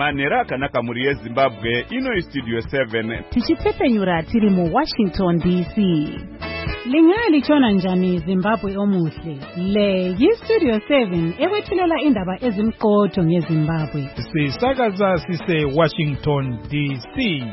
manhero akanaka muri yeZimbabwe. Ino iStudio 7 tichitsepenyura tiri muWashington DC. Lingaya lichona njani Zimbabwe omuhle? Le yiStudio 7 ewethulela indaba ezimqotho ngeZimbabwe. Sisakaza sise Washington DC.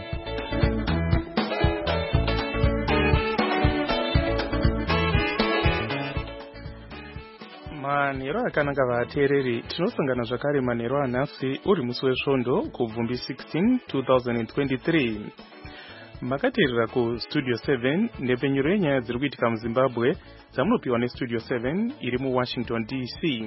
Manhero akanaka vateereri, tinosangana zvakare manhero anhasi uri musi wesvondo kubvumbi 16 2023. Makateerera kuStudio 7 nhepfenyuro yenyaya dziri kuitika muZimbabwe dzamunopiwa neStudio 7 iri muWashington DC.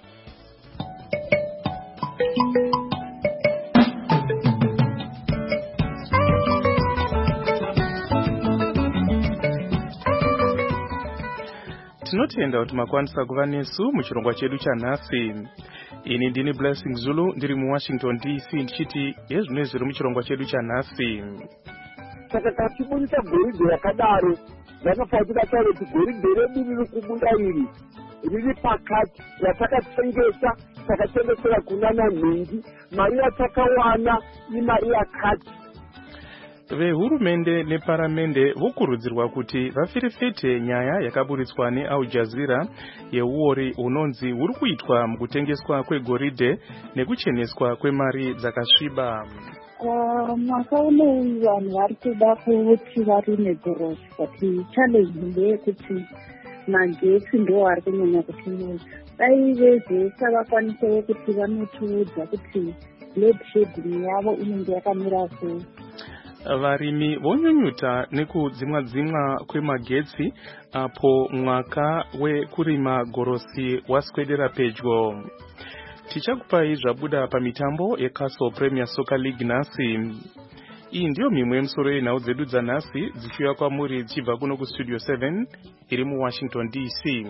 Tinotenda kuti makwanisa kuva nesu muchirongwa chedu chanhasi. Ini ndini Blessing Zulu ndiri muWashington DC ndichiti hezvino zviri muchirongwa chedu chanhasi. Saka tachibudisa goridhe rakadaro rakafanira kudataura kuti goridhe redu riri kubuda riri pakati yatakatengesa takatengesera kunana nhingi, mari yatakawana imari yakati. Vehurumende neparamende vokurudzirwa kuti vafirifete nyaya yakaburitswa neAl Jazeera yeuori unonzi huri kuitwa mukutengeswa kwegoridhe nekucheneswa kwemari dzakasviba. Mwaka unowu vanhu vari kuda kuti varime gorosi, but challenge ndeyekuti magetsi ndo ari kunyanya kutiudza. Dai vezesa vakwanisewo kuti vanotiudza kuti load shedding yavo inenge yakamira sei. Varimi vonyunyuta nekudzimwa kwemagetsi apo mwaka wekurima gorosi waswedera pedyo. Tichakupai zvabuda pamitambo yeCastle Premier Soccer League nhasi. Iyi ndiyo mimwe yemusoro yenhau dzedu dzanhasi dzichiuya kwamuri dzichibva kuno kuStudio 7 iri muWashington DC.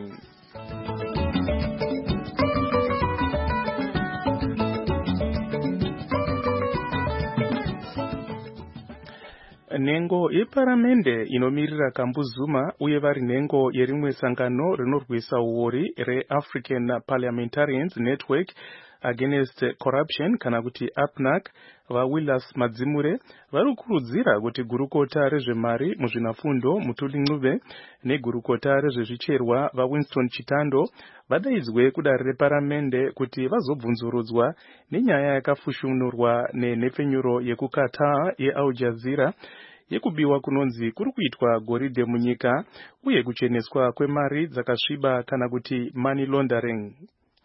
Nhengo yeparamende inomirira Kambuzuma uye vari nhengo yerimwe sangano rinorwisa uori reAfrican Parliamentarians Network Against Corruption kana kuti APNAC vaWillas Madzimure vari kukurudzira kuti gurukota rezvemari muzvinafundo Mutuli Ncube negurukota rezvezvicherwa vaWinston Chitando vadaidzwe kudare reparamende kuti vazobvunzurudzwa nenyaya yakafushunurwa nenhepfenyuro yekuKataa yeAl Jazeera yekubiwa kunonzi kuri kuitwa goridhe munyika uye kucheneswa kwemari dzakasviba kana kuti money laundering.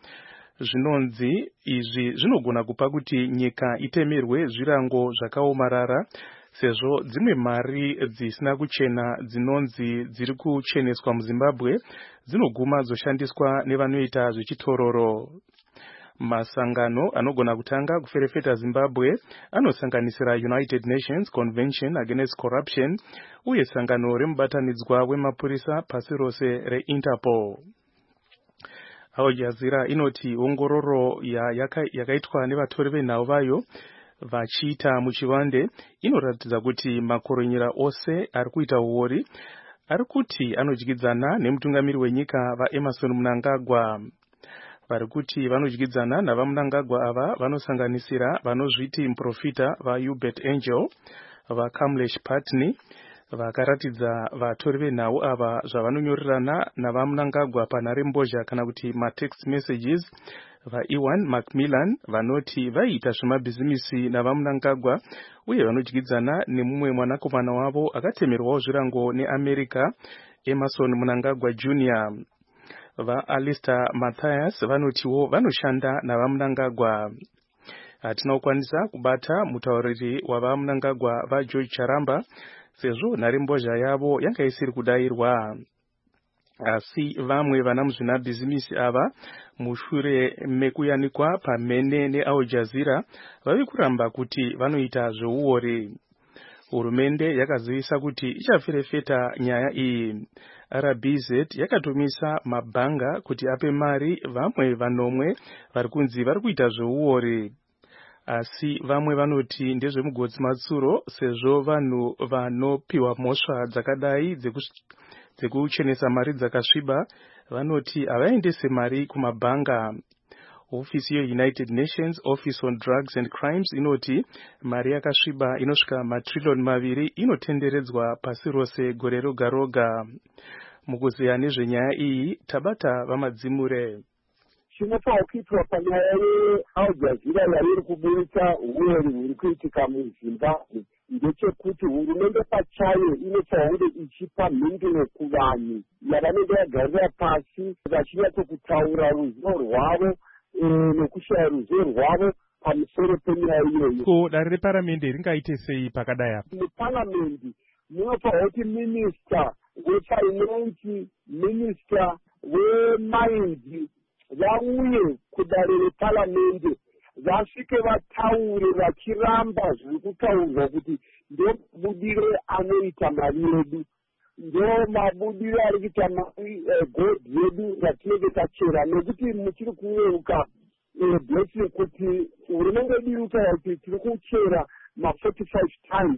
Zvinonzi izvi zvinogona kupa kuti nyika itemerwe zvirango zvakaomarara sezvo dzimwe mari dzisina kuchena dzinonzi dziri kucheneswa muZimbabwe dzinoguma dzoshandiswa nevanoita zvechitororo. Masangano anogona kutanga kuferefeta Zimbabwe anosanganisira United Nations Convention Against Corruption uye sangano remubatanidzwa wemapurisa pasi rose reInterpol. Al Jazeera inoti ongororo yakaitwa nevatori venhau vayo vachiita muchivande inoratidza kuti makoronyera ose ari kuita uori ari kuti anodyidzana nemutungamiri wenyika vaEmerson Mnangagwa. Vari kuti vanodyidzana navaMnangagwa ava vanosanganisira vanozviti muprofita vaHubert Angel, vaKamlesh Patni, vakaratidza vatori venhau ava zvavanonyorerana navaMnangagwa panharembozha kana kuti matext messages, vaEwan Macmillan vanoti vaiita zvemabhizimisi navaMnangagwa uye vanodyidzana nemumwe mwanakomana wavo akatemerwawo zvirango neAmerica, Emerson Mnangagwa Jr. VaAlistair Matthias vanotiwo vanoshanda navaMnangagwa. Hatina kukwanisa kubata mutauriri wavaMnangagwa vaGeorge Charamba sezvo nharembozha yavo yanga isiri kudayirwa. Asi vamwe vana muzvinabhizimisi ava mushure mekuyanikwa pamhene neAl Jazeera vavi kuramba kuti vanoita zveuori. Hurumende yakazivisa kuti ichaferefeta nyaya iyi. RBZ yakatumisa mabhanga kuti ape mari vamwe vanomwe vari kunzi vari kuita zveuori. Asi vamwe vanoti ndezvemugodzi matsuro sezvo vanhu vanopiwa mhosva dzakadai dzekuchenesa mari dzakasviba vanoti havaendese mari kumabhanga. Ofisi yeUnited Nations Office on Drugs and Crimes inoti mari yakasviba inosvika matrillion 2 inotenderedzwa pasi rose gore roga roga. Mukuziya nezvenyaya iyi tabata vamadzimure. Chinofanira kuitwa panyaya yeAl Jazeera yari iri kuburitsa uwori huri kuitika muZimbabwe ndechekuti hurumende pachayo inofanira kunge ichipa mhinduro kuvanhu yavanenge vagarira pasi vachinyatsotaura ruzivo rwavo nekushaya ruzivo rwavo pamusoro penyaya iyoyo. Ko dare reparamende ringaite sei pakadai apa? Muparamende munofanira kuti minista wefinance, minista wemines vauye kudare reparamende vasvike vataure vachiramba zviri kutaurwa kuti ndomabudiro anoita mari yedu, ndomabudiro ari kuita godhi yedu ratinenge tachera, nekuti muchiri kuyeuka blessing kuti hurumende yedu iri kutaura kuti tiri kuchera ma-40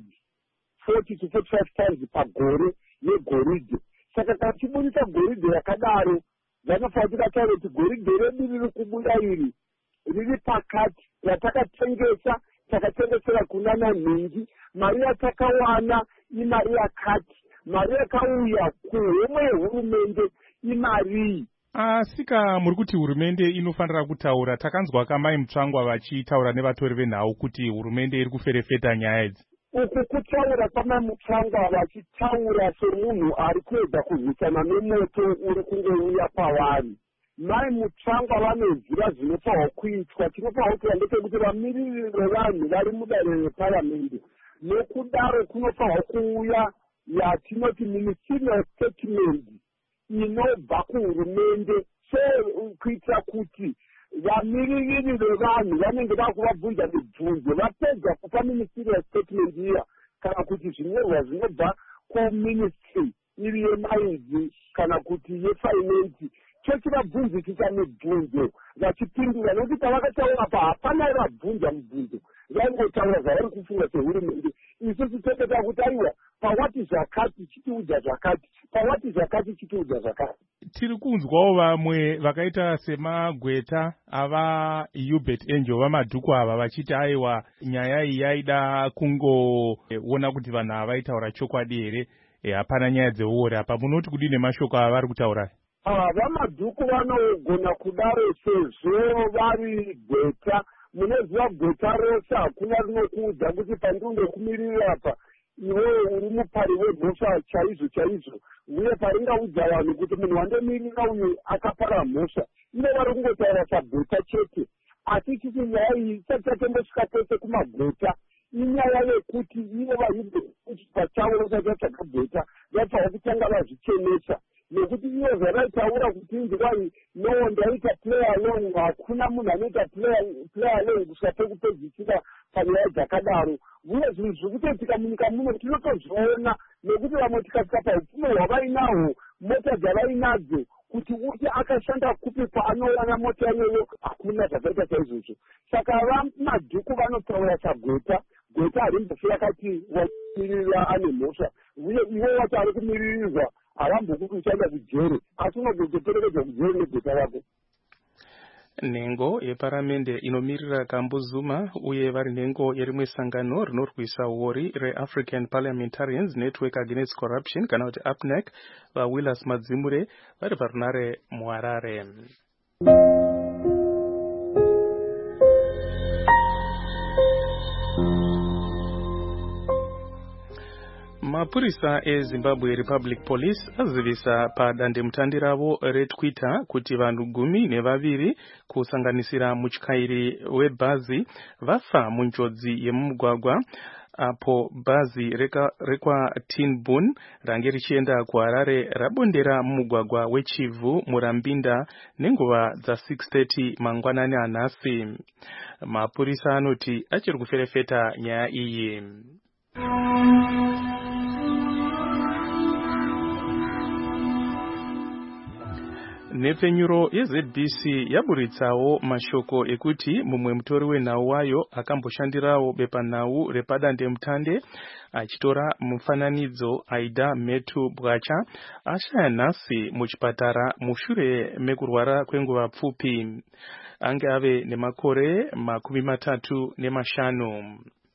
to 45 times pagore yegoridhe. Saka kana tichiburitsa goridhe yakadaro vanofanira kuti vataure kuti goridhe redu riri kubuda iri riri pakati, ratakatengesa takatengesera kuna nanhingi, mari yatakawana imari yakati, mari yakauya kuhomwe yehurumende imarii. Asika muri kuti hurumende inofanira kutaura. Takanzwa kamai Mutsvangwa vachitaura nevatori venhau kuti hurumende iri kuferefeta nyaya idzi. Uku kutaura kwamai Mutsvangwa vachitaura semunhu ari kuedza kurwisana nemoto uri kungouya pavari. Mai Mutsvangwa vanoziva zvinofanirwa kuitwa. Tinofanirwa kuti ndechekuti vamiriri vevanhu vari mudare reparamende, nokudaro kunofanirwa kuuya yatinoti ministerial statement inobva kuhurumende, kuitira kuti vamiriri vevanhu vanenge vakuvabvunza mibvunzo vapedza kupa ministerial statement iya, kana kuti zvinyorwa zvinobva kuministry iri yemines kana kuti yefinance chechivabvunzisisa mibvunzo vachipindura, nokuti pavakataura pa hapana vabvunza mibvunzo, vaingotaura zvavari kufunga sehurumende. Isusu toteta kuti aiwa pawati zvakati chitiudza zvakati, pawati zvakati chitiudza zvakati. Tiri kunzwawo vamwe vakaita semagweta ava Hubert Angel vamadhuku ava vachiti aiwa nyaya iyi yaida kungoona kuti vanhu ava vaitaura chokwadi here, hapana nyaya dzeuori apa. Munoti kudini mashoko ava vari kutaura? Vamadhuku vanogona kudaro sezvo vari gweta. Munoziva gweta rose hakuna rinokuudza kuti pandinge kumirira apa iwewe uri mupari wemhosva chaizvo chaizvo, uye paringaudza vanhu kuti munhu wandomirira uyu akapara mhosva, ivo vari kungotaura pagweta chete. Asi chiti nyaya iyi isati yatembosvika kwese kumagweta, inyaya yekuti ivo pachavo vasati vatsvaga gweta vafanira kutanga vazvichenesa, nekuti ivo zvavaitaura kuti inzwai no ndaita play along, hakuna munhu anoita play along kusvika pekupedzisira panyaya dzakadaro. Uye zvinhu zviri kutoitika munyika muno tinotozviona, nekuti vamwe tikasvika paupfumi hwavainahwo, mota dzavainadzo, kuti uti akashanda kupi paanowana mota iyoyo, hakuna zvakaita saizvozvo. Saka vamadhuku vanotaura sagweta, gweta harimbofi yakati wamirira ane mhosva, uye ivo wati ari kumiririrwa harambokuti uchaenda kujere, asi unogotoperekedzwa kujere negweta rako. Nhengo yeparamende inomirira Kambu Zuma uye vari nhengo yerimwe sangano rinorwisa uori reAfrican Parliamentarians Network Against Corruption kana kuti APNEC vaWillis Madzimure vari parunare muHarare. Mapurisa eZimbabwe Republic Police azivisa padandemutande ravo reTwitter kuti vanhu 12 kusanganisira mutyairi webhazi vafa munjodzi yemumugwagwa apo bhazi rekwaTinbun range richienda kuHarare rabondera mumugwagwa weChivhu Murambinda nenguva dza6:30 mangwanani anhasi. Mapurisa anoti achiri kuferefeta nyaya iyi. Nhepfenyuro yeZBC yaburitsawo mashoko ekuti mumwe mutori wenhau wayo akamboshandirawo bepanhau repadandemutande achitora mufananidzo Aida Metu Bwacha ashaya nhasi muchipatara mushure mekurwara kwenguva pfupi. Ange ave nemakore 35.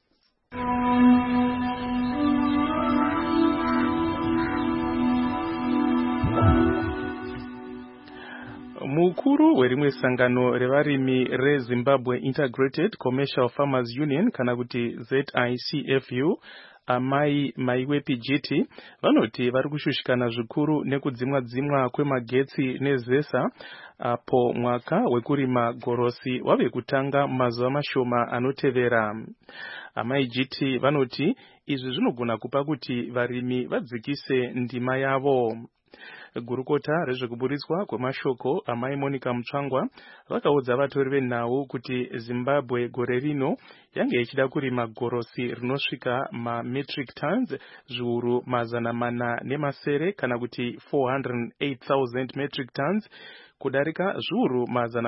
Mukuru werimwe sangano revarimi reZimbabwe Integrated Commercial Farmers Union kana kuti ZICFU Amai Maiwe Pijiti vanoti vari kushushikana zvikuru nekudzimwa kwemagetsi neZESA apo mwaka wekurima gorosi wave kutanga mazuva mashoma anotevera. Amai Jiti vanoti izvi zvinogona kupa kuti varimi vadzikise ndima yavo. Gurukota rezvekuburitswa kwemashoko Amai Monica Mutsvangwa vakaudza vatori venhau kuti Zimbabwe gore rino yange ichida kurima gorosi rinosvika mametric tons zviuru 400 kana kuti 408,000 metric tons kudarika zviuru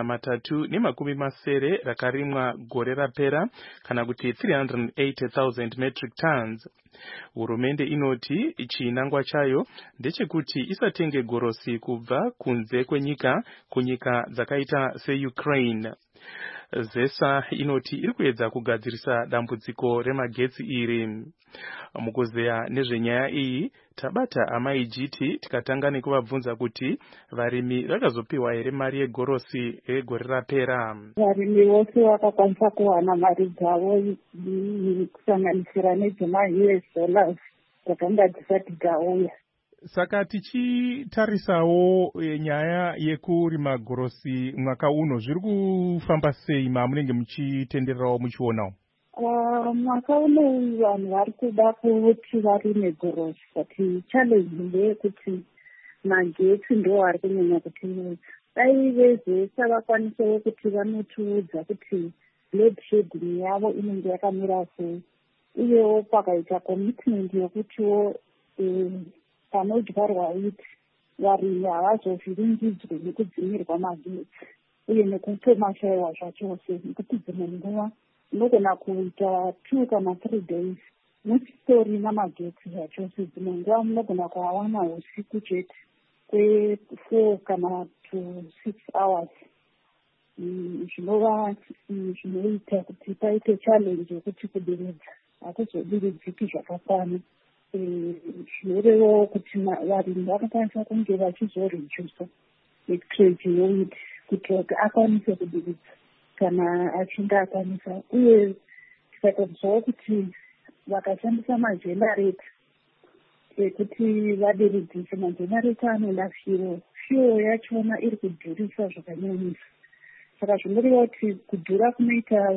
370 rakarimwa gore rapera kana kuti 380,000 metric tons. Hurumende inoti chinangwa chayo ndechekuti isatenge gorosi kubva kunze kwenyika kunyika dzakaita seUkraine. ZESA inoti iri kuedza kugadzirisa dambudziko remagetsi iri. Mukuzeya nezvenyaya iyi tabata Amai Jiti tikatanga nekuvabvunza kuti varimi vakazopiwa here mari yegorosi yegore rapera. Varimi vose vakakwanisa kuwana mari dzavo kusanganisira nedzema-US dollars dzakanga dzisati dzauya. Saka tichitarisawo nyaya yekurima gorosi mwaka uno zviri kufamba sei mamunenge muchitendererawo muchionawo? Mwaka uno vanhu vari kuda kuti varime gorosi, but challenge ndeyekuti magetsi ndo ari kunyanya kutinetsa. Dai vezesa vakwanisawo kuti vanotiudza kuti load shedding yavo inenge yakamira sei, uyewo pakaita commitment yokutiwo panodyarwa wheat varimi havazovhiringidzwe nekudzimirwa magetsi uye nekutomashayiwa zvachose, nekuti dzimwe nguva unogona kuita 2 kana 3 days musitori namagetsi zvachose. Dzimwe nguva munogona kuawana usiku chete kwe4 kana to 6 hours. Zvinova zvinoita kuti paite challenge yekuti kudiridza hakuzodiridziki zvakakwana. Zvinorevawo kuti varimi vanokwanisa kunge vachizoredusa trade yewheat kuitira kuti akwanise kudiridza kana achinge akwanisa. Uye tikatobvawo kuti vakashandisa majenereta ekuti vadiridzise, majenereta anoda fuel yachona iri kudhurisa zvakanyanyisa. Saka zvinoreva kuti kudhura kunoita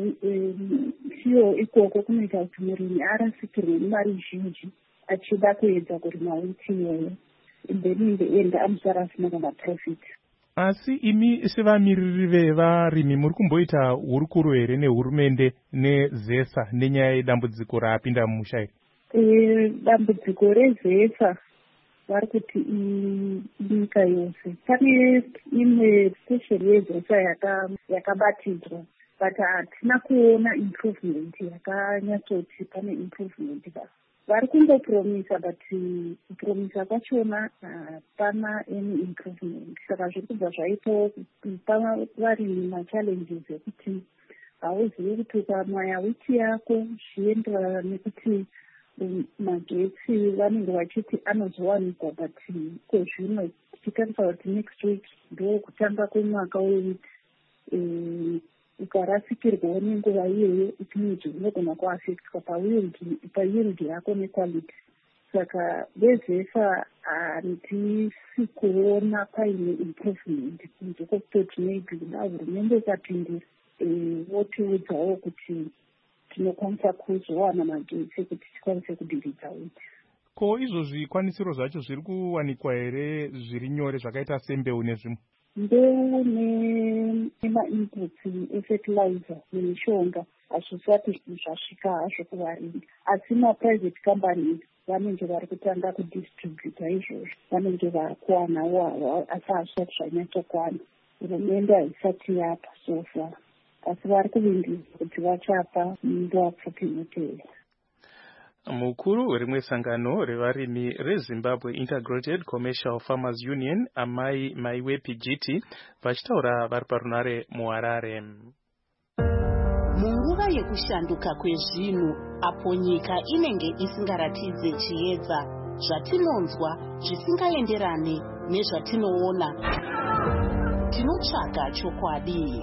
fuel ikoko kunoita kuti murimi arasikirwe nemari zhinji achida kuedza kurima wheat iyoyo, then in the end amusara asina kana profit. Asi imi sevamiriri vevarimi muri kumboita hurukuro here nehurumende neZESA nenyaya yedambudziko raapinda mumusha iri? Dambudziko reZESA vari kuti nyika yose. Pane imwe station yeZESA yakabatidzwa, but hatina kuona improvement yakanyatsoti pane improvement. Vari kungopromisa, but kupromisa kwachona hapana any improvement. Saka zviri kubva zvaitawo kupa varimi machallenges ekuti hauzivi kuti ukamaya wheat yako zvienderana nekuti magetsi vanenge vachiti anozowanikwa, but kozvino tichitarisa kuti next week ndo kutanga kwemwaka wewheat, ukarasikirwawo nenguva iyoyo itiniji unogona kuafectwa payield yako nequality. Saka vezesa handisi kuona paine improvement, kunze kwekutoti maybe kuda hurumende ikapindira votiudzawo kuti tinokwanisa kuzowana magetsi ekuti tikwanise kudiridza wheat. Ko izvo zvikwanisiro zvacho zviri kuwanikwa here zviri nyore zvakaita sembeu nezvimwe? mbeu nema-inputs efertilizer nemishonga hazvisati zvasvika hazvo kuvarimi, asi ma-private companies vanenge vari kutanga kudistributa izvozvo, vanenge vari kuwanawo, asi hazvisati zvanyatsokwana. Hurumende haisati yapa so far, asi vari kuvindira kuti vachapa nguva pfupi inotevera. Mukuru werimwe sangano revarimi reZimbabwe Integrated Commercial Farmers Union, Amai Maiwe Pijiti, vachitaura vari parunare muHarare. Munguva yekushanduka kwezvinhu, apo nyika inenge isingaratidze chiedza, zvatinonzwa zvisingaenderane nezvatinoona, tinotsvaga chokwadi.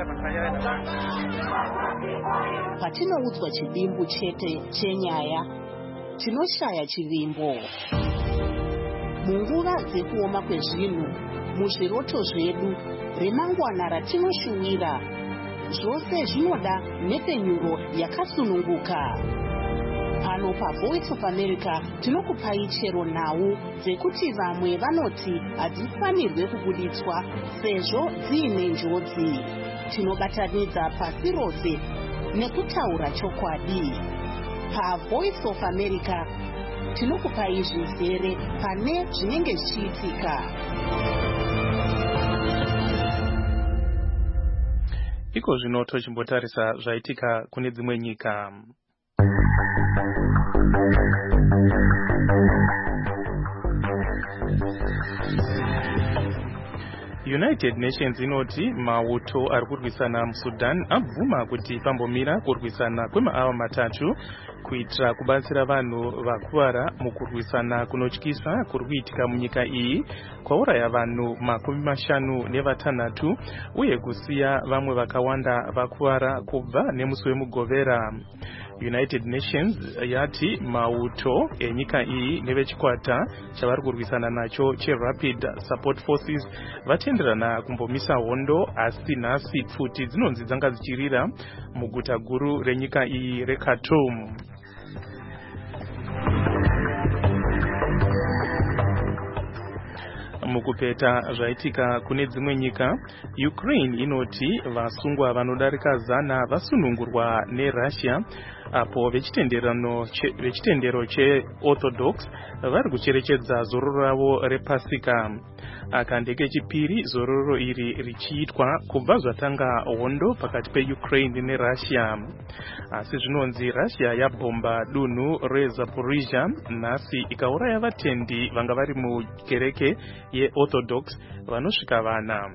Patinoudzwa chivimbo chete chenyaya, tinoshaya chivimbo. Munguva dzekuoma kwezvinhu, muzviroto zvedu, remangwana ratinoshuwira, zvose zvinoda nhepfenyuro yakasununguka. Pano paVoice of America tinokupai chero nhau dzekuti vamwe vanoti hadzifanirwe kubuditswa sezvo dziine njodzi. Tinobatanidza pasi rose nekutaura chokwadi. PaVoice of America tinokupai zvizere pane zvinenge zvichiitika. Iko zvino tochimbotarisa zvaitika kune dzimwe nyika. United Nations inoti mauto ari kurwisana muSudan abvuma kuti pambomira kurwisana kwemaawa matatu kuitira kubatsira vanhu vakuvara mukurwisana kunotyisa kuri kuitika munyika iyi kwauraya vanhu 56 uye kusiya vamwe vakawanda vakuvara kubva nemusi wemugovera. United Nations yati mauto enyika iyi nevechikwata chavari kurwisana nacho cheRapid Support Forces vatenderana kumbomisa hondo, asi nhasi pfuti dzinonzi dzanga dzichirira muguta guru renyika iyi reKhartoum. Mukupeta zvaitika kune dzimwe nyika, Ukraine inoti vasungwa vanodarika 100 vasunungurwa neRussia apo vechitendero cheOrthodox vari kucherechedza zororo ravo rePasika. Aka ndekechipiri zororo iri richiitwa kubva zvatanga hondo pakati peUkraine neRussia. Asi zvinonzi Russia yabhomba dunhu reZaporizhia nhasi ikauraya vatendi vanga vari mukereke yeOrthodox vanosvika 4.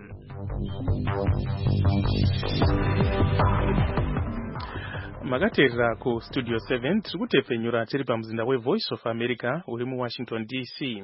Makateerera kuStudio 7 tiri kutepfenyura tiri pamuzinda weVoice of America uri muWashington DC.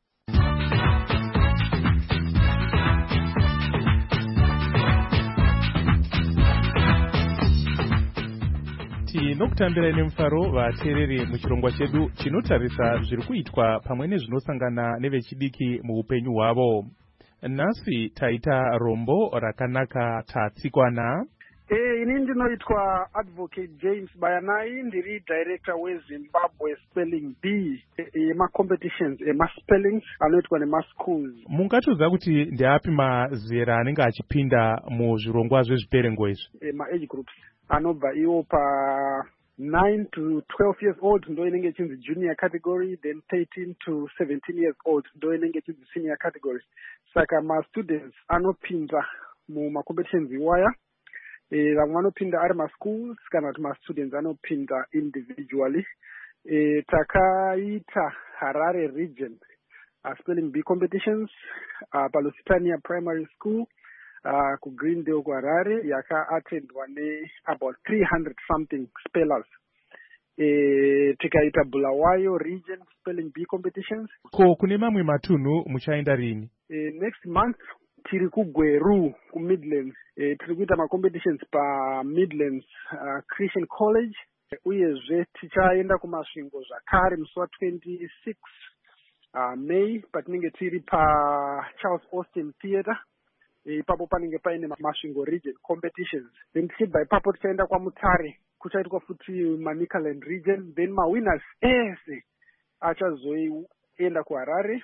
Tinokutambira nemufaro vateereri muchirongwa chedu chinotarisa zviri kuitwa pamwe nezvinosangana nevechidiki muupenyu hwavo. Nhasi taita rombo rakanaka tatsikwana. Ini ndinoitwa Advocate James Bayanai, ndiri director weZimbabwe Spelling Bee yema-competitions ema-spellings anoitwa nema-schools. Mungatiudza kuti ndeapi mazera anenge achipinda muzvirongwa zvezviperengo izvi? Ma-age groups anobva iwo pa 9 to 12 years old ndo inenge chinzi junior category, then 13 to 17 years old ndo inenge chinzi senior category. Saka ma-students anopinda muma-competitions iwaya. Vamwe vanopinda ari ma-schools kana kuti ma-students anopinda individually. Takaita Harare region spelling bee competitions paLusitania Primary School kuGreendale kuHarare yaka-attendwa about 300 something spellers. Tikaita Bulawayo region spelling bee competitions. Ko kune mamwe matunhu muchaenda rini? Next month tiri kuGweru kuMidlands. Tiri kuita ma-competitions paMidlands Christian College. Uyezve tichaenda kumasvingo zvakare musi wa26 May patinenge tiri paCharles Austin Theatre. Ipapo panenge paine masvingo region competitions. Then tichibva ipapo tichaenda kwaMutare kuchaitwa futi Manicaland region. Then mawinners ese achazoenda kuHarare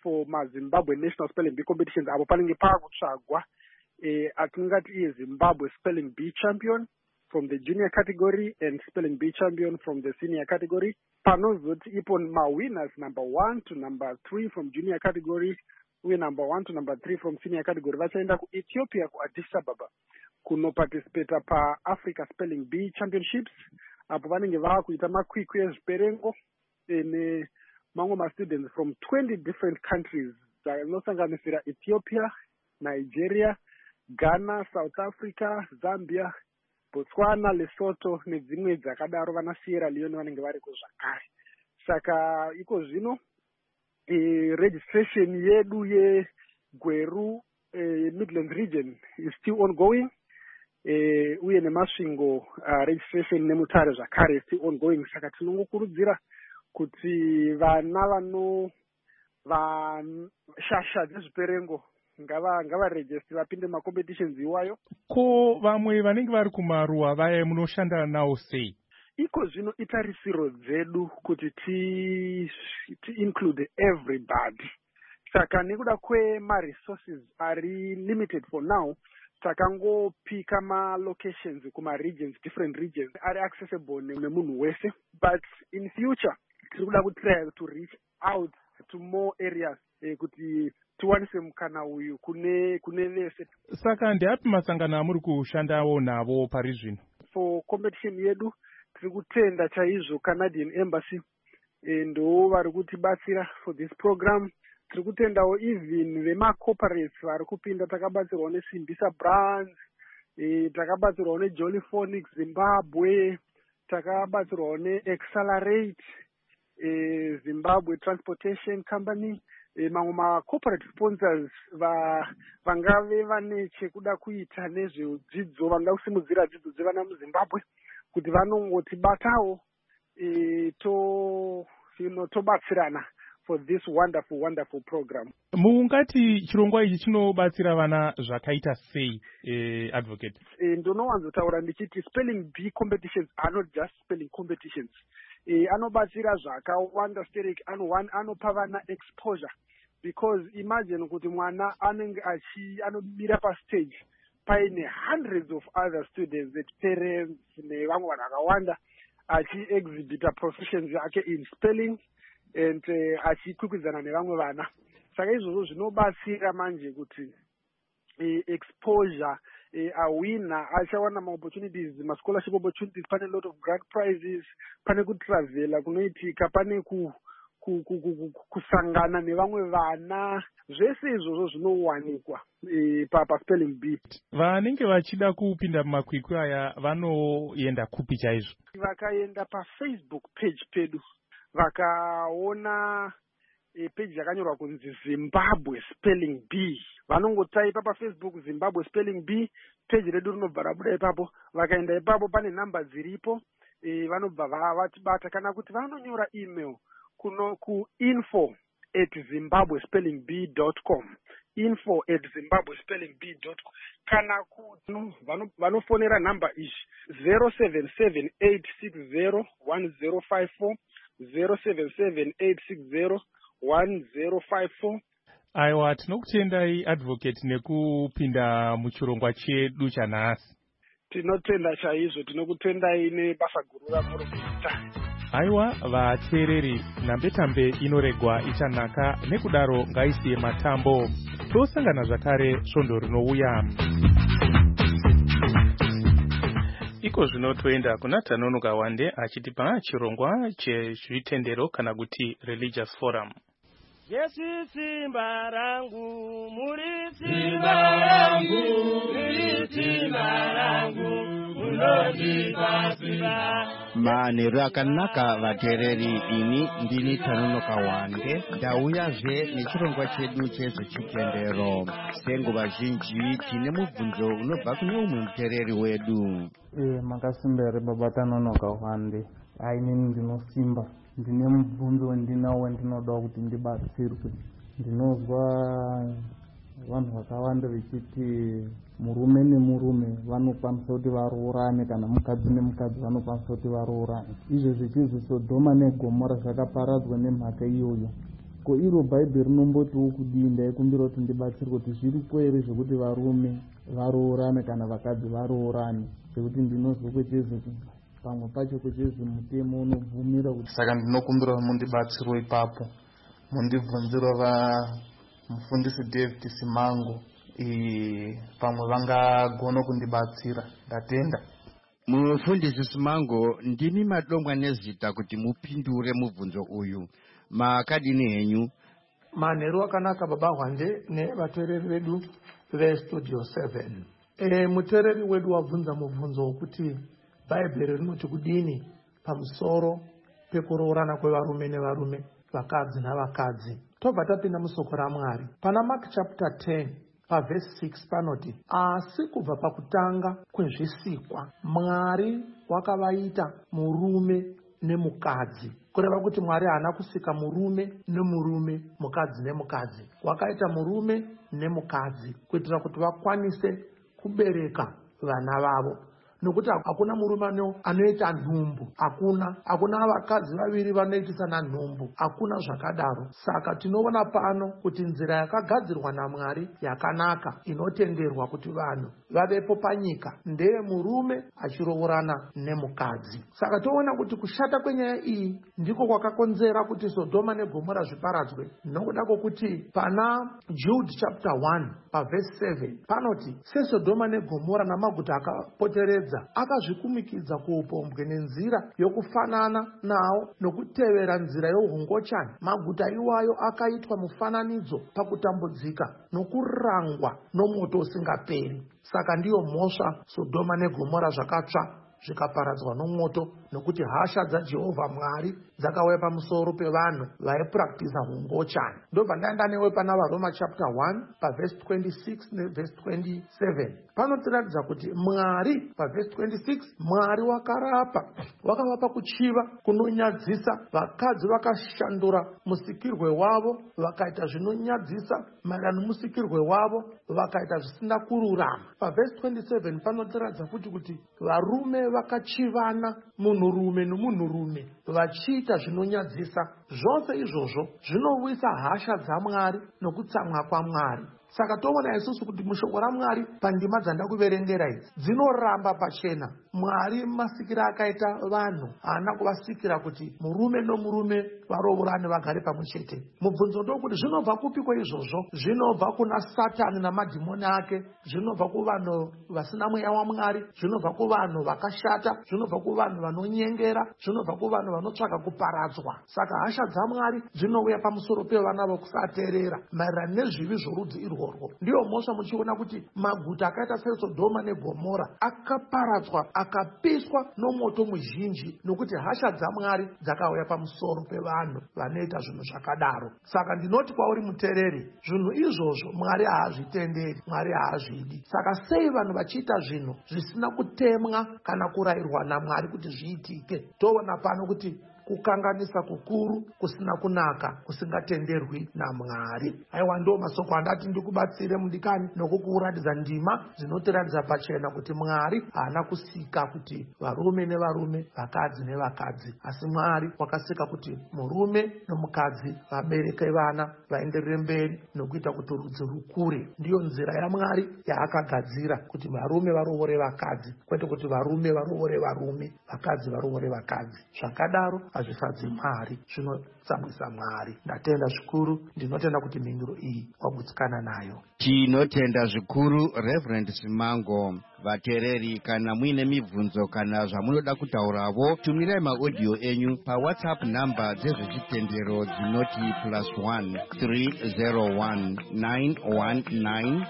for maZimbabwe National Spelling Bee competitions apo panenge pakutsvagwa atingati Zimbabwe Spelling Bee champion from the junior category and Spelling Bee champion from the senior category. Panozoti ipo winners number 1 to number 3 from junior category uye number 1 to number 3 from senior category vachaenda kuEthiopia kuAddis Ababa kunoparticipata paAfrica Spelling Bee Championships apo vanenge vakuita makwikwi ezviperengo mamwe ma-students from 20 different countries dzinosanganisira Ethiopia, Nigeria, Ghana, South Africa, Zambia, Botswana, Lesotho nedzimwe dzakadaro. Vana Sierra Leone vanenge variko zvakare. Saka iko zvino registration yedu yeGweru Midlands region is still ongoing. Uye nemasvingo registration nemutare zvakare is still ongoing. Saka tinongokurudzira kuti vana vashasha dzezviperengo ngavaregister vapinde macompetitions iwayo. Ko vamwe vanenge vari kumaruwa vaya munoshanda nawo sei? Iko zvino itarisiro dzedu kuti include everybody. Saka nekuda kwema-resources ari limited for now, takangopika ma-locations kuma-regions, different regions, ari accessible nemunhu wese. But in future, tiri kuda kutry to reach out to more areas kuti tiwanise mukana uyu kune vese. Saka ndeapi masangano amuri kushandawo navo pari zvino? For competition yedu tiri kutenda chaizvo Canadian Embassy ndo vari kutibatsira for this program. Tiri kutendawo even vema-corporates vari kupinda. Takabatsirwa neSimbisa Brands, takabatsirwa neJolly Phonics Zimbabwe, takabatsirwa neAccelerate Zimbabwe Transportation Company. Mamwe ma-corporate sponsors vangave vane chekuda kuita nezveudzidzo, vangada kusimudzira dzidzo dzevana muZimbabwe kuti vanongotibatawo tobatsirana for this wonderful program. Mungati chirongwa ichi chinobatsira vana zvakaita sei, advocate? Ndonowanzotaura ndichiti spelling bee competitions are not just spelling competitions. Anobatsira zvakawanda sterek, anopa vana exposure, because imagine kuti mwana anenge anomira pastage paine hundreds of other students and parents nevamwe vanhu vakawanda achi-exhibita proficiency yake in spelling and achikwikwidzana nevamwe vana. Saka izvozvo zvinobatsira manje kuti exposure awina achawana ma-opportunities, ma-scholarship opportunities, pane lot of grant prizes, pane kutravela kunoitika, pane kusangana nevamwe vana. Zvese izvozvo zvinowanikwa paspelling bee. Vanenge vachida kupinda mumakwikwi aya vanoenda kupi chaizvo? Vakaenda paFacebook page pedu vakaona page yakanyorwa kunzi Zimbabwe Spelling Bee, vanongotaipa paFacebook Zimbabwe Spelling Bee, page redu rinobva rabuda ipapo. Vakaenda ipapo pane namba dziripo, vanobva vatibata. Kana kuti vanonyora email ku info@zimbabwespellingbee.com, info@zimbabwespellingbee.com. Kana kuti vanofonera namba izvi 0778601054, 0778601054. Aiwa, tinokutendai advocate nekupinda muchirongwa chedu chanhasi. Tinotenda chaizvo, tinokutendai nebasa guru ramuri kuita. Aiwa, vateereri, nhambetambe inoregwa ichanhaka, nekudaro ngaisiye matambo. Tosangana zvakare svondo rinouya. Iko zvino toenda kuna Tanonoka Wande achitipa chirongwa chezvitendero kana kuti religious forum. Yesu simba rangu, muri simba rangu, muri simba rangu, munondipa simba. Manheru akanaka vateereri, ini ndini Tanonoka Wande, ndauyazve nechirongwa chedu chezvechitendero. Senguva zhinji tine mubvunzo unobva kune umwe muteereri wedu. Makasimba here baba Tanonoka Wande? Inini ndinosimba, ndine mubvunzo wandinawo wandinoda kuti ndibatsirwe. Ndinozwa vanhu vakawanda vechiti murume nemurume vanokwanisa kuti varoorane, kana mukadzi nemukadzi vanokwanisa kuti varoorane. Izvo zvichizvi Sodhoma neGomora zvakaparadzwa nemhaka iyoyo. ko iro bhaibheri rinombotiwo kudii. Ndaikumbira kuti ndibatsirwe kuti zviri kwere zvekuti varume varoorane kana vakadzi varoorane, sekuti ndinozwa kwechezi pamwe pacho kwechezi mutemo unobvumira kuti. Saka ndinokumbira mundibatsirwe ipapo, mundibvunzira mufundisi David Simango pamwe vangagona kundibatsira. Ndatenda. Mufundisi Simango, ndimi madomwa nezita kuti mupindure mubvunzo uyu. Makadini henyu? Manheru akanaka baba Hwande nevateereri vedu vestudio 7. Muteereri wedu wabvunza mubvunzo wokuti bhaibheri rinoti kudini pamusoro pekuroorana kwevarume nevarume, vakadzi navakadzi. Tobva tapinda musoko raMwari. Pana Mark chapter 10 pavhesi 6 panoti, asi kubva pakutanga kwezvisikwa Mwari wakavaita murume nemukadzi. Kureva kuti Mwari haana kusika murume nemurume, mukadzi nemukadzi. Wakaita murume nemukadzi kuitira kuti vakwanise kubereka vana vavo. Nokuti hakuna murume anoita nhumbu, hakuna vakadzi vaviri vanoitisana nhumbu, hakuna zvakadaro. Saka tinoona pano kuti nzira yakagadzirwa naMwari yakanaka, inotenderwa kuti vanhu vavepo panyika, ndeye murume achiroorana nemukadzi. Saka toona kuti kushata kwenyaya iyi ndiko kwakakonzera kuti Sodoma neGomora zviparadzwe. Nokuda kwokuti pana Jude chapter 1 pavhesi 7 panoti, seSodoma neGomora namaguta akapoteredza akazvikumikidza kuupombwe nenzira yokufanana nawo nokutevera nzira yohungochani, maguta iwayo akaitwa mufananidzo pakutambudzika nokurangwa nomoto usingaperi. Saka ndiyo mhosva Sodoma neGomora zvakatsva zvikaparadzwa nomoto, nokuti hasha dzaJehovha Mwari dzakauya pamusoro pevanhu vaipraktiza hungochani. Ndobva ndaenda newe pana vaRoma chapter 1 pavhesi 26 nevhesi 27. Panotiratidza kuti Mwari pavhesi 26 Mwari wakavapa kuchiva kunonyadzisa. Vakadzi vakashandura musikirwe wavo vakaita zvinonyadzisa, maererano musikirwe wavo vakaita zvisina kururama. Pavhesi 27 panotiratidza kuti varume vakachivana, munhurume nomunhurume, vachiita zvinonyadzisa. Zvose izvozvo zvinovuyisa hasha dzaMwari nokutsamwa kwaMwari. Saka toona isusu kuti mushoko raMwari pandima dzandakuverengera idzi dzinoramba pachena. Mwari masikira akaita vanhu haana kuvasikira kuti murume nomurume varoorane vagare pamwe chete. Mubvunzo ndokuti zvinobva kupiko izvozvo? Zvinobva kuna Satani namadhimoni ake, zvinobva kuvanhu vasina mweya waMwari, zvinobva kuvanhu vakashata, zvinobva kuvanhu vanonyengera, zvinobva kuvanhu vanotsvaga kuparadzwa. Saka hasha dzaMwari dzinouya pamusoro pevana vokusateerera maererano nezvivi zvorudzi irwo. Ndiyo mhosva muchiona kuti maguta akaita seSodoma neGomora akaparadzwa, akapiswa nomoto muzhinji, nokuti hasha dzaMwari dzakauya pamusoro pevanhu vanoita zvinhu zvakadaro. Saka ndinoti kwauri muteereri, zvinhu izvozvo Mwari haazvitenderi, Mwari haazvidi. Saka sei vanhu vachiita zvinhu zvisina kutemwa kana kurayirwa naMwari kuti zviitike? Toona pano kuti kukanganisa kukuru kusina kunaka kusingatenderwi naMwari. Aiwa, ndo masoko andati ndikubatsire mudikani nokukuratidza ndima dzinotiratidza pachena kuti Mwari haana kusika kuti varume nevarume, vakadzi nevakadzi, asi Mwari wakasika kuti murume nomukadzi vabereke vana vaenderere mberi nokuita kuti rudzi rukure. Ndiyo nzira yaMwari yaakagadzira kuti varume varoore vakadzi, kwete kuti varume varoore varume, vakadzi varoore vakadzi. Zvakadaro hazvifadzi Mwari, zvinotsamwisa Mwari. Ndatenda zvikuru, ndinotenda kuti mhinduro iyi wagutsikana nayo. Tinotenda zvikuru Reverend Simango. Vateereri, kana muine mibvunzo kana zvamunoda kutauravo, tumirai maaudio enyu paWhatsApp namba dzezvechitendero dzinoti +1 301 919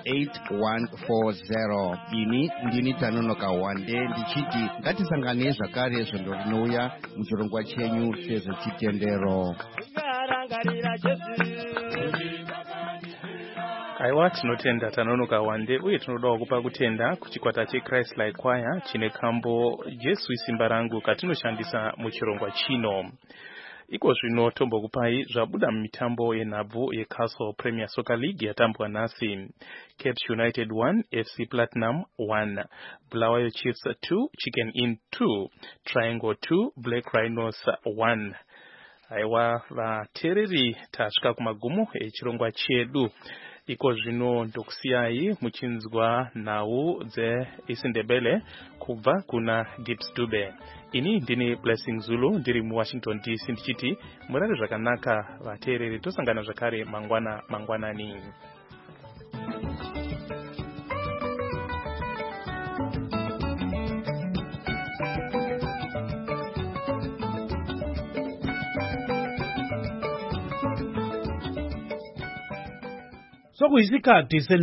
8140. Ini ndini Tanonoka Wande ndichiti ngatisanganei zvakare zvondo rinouya muchirongwa chenyu chezvechitendero. Aiwa, tinotenda Tanonoka Wande, uye tinodawo kupa kutenda kuchikwata cheChrist Like Choir chine kambo Jesu isimba rangu katinoshandisa muchirongwa chino. Iko zvino tombokupai zvabuda mumitambo yenhabvu yeCastle Premier Soccer League yatambwa nhasi. Caps United 1, FC Platinum 1, Bulawayo Chiefs 2, Chicken Inn 2, Triangle 2, Black Rhinos 1. aiwa vateereri tasvika kumagumo echirongwa chedu. Iko zvino ndokusiyai muchinzwa nhau dzeIsindebele kubva kuna Gibbs Dube. Ini ndini Blessing Zulu ndiri muWashington DC ndichiti murare zvakanaka vateereri, tosangana zvakare mangwanani. Sokuyisikhathi